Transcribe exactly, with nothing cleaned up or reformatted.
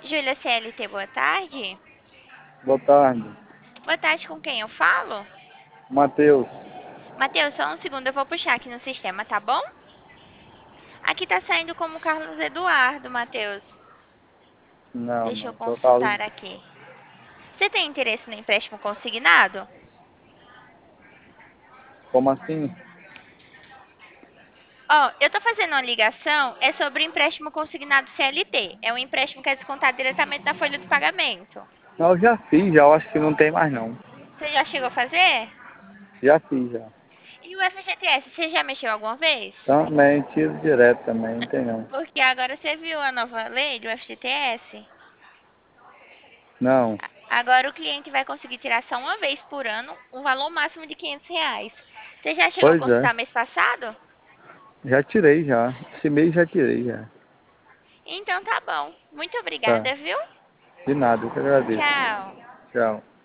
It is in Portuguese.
Júlia C L T, boa tarde. Boa tarde. Boa tarde, com quem eu falo? Matheus. Matheus, só um segundo, eu vou puxar aqui no sistema, tá bom? Aqui tá saindo como Carlos Eduardo, Matheus. Não, Deixa eu não. Sou Carlos. consultar aqui. Você tem interesse no empréstimo consignado? Como assim? Ó, eu tô fazendo uma ligação, é sobre empréstimo consignado C L T. É um empréstimo que é descontado diretamente da folha de pagamento. Não, eu já fiz, já. Eu acho que não tem mais, não. Você já chegou a fazer? Já fiz, já. E o F G T S, você já mexeu alguma vez? Também, tiro direto também. Não tem, não. Porque agora você viu a nova lei do F G T S? Não. Agora o cliente vai conseguir tirar só uma vez por ano um valor máximo de quinhentos reais. Você já chegou a Pois é. consultar mês passado? Já tirei, já. Esse mês já tirei, já. Então tá bom. Muito Tá. obrigada, viu? De nada, eu que agradeço. Tchau. Tchau.